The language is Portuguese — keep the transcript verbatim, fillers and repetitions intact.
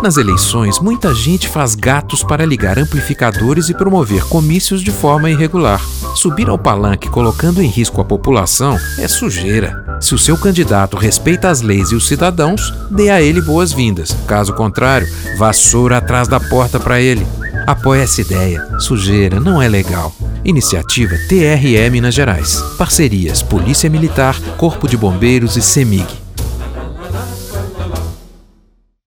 Nas eleições, muita gente faz gatos para ligar amplificadores e promover comícios de forma irregular. Subir ao palanque colocando em risco a população é sujeira. Se o seu candidato respeita as leis e os cidadãos, dê a ele boas-vindas. Caso contrário, vassoura atrás da porta para ele. Apoie essa ideia. Sujeira não é legal. Iniciativa T R E Minas Gerais. Parcerias Polícia Militar, Corpo de Bombeiros e CEMIG.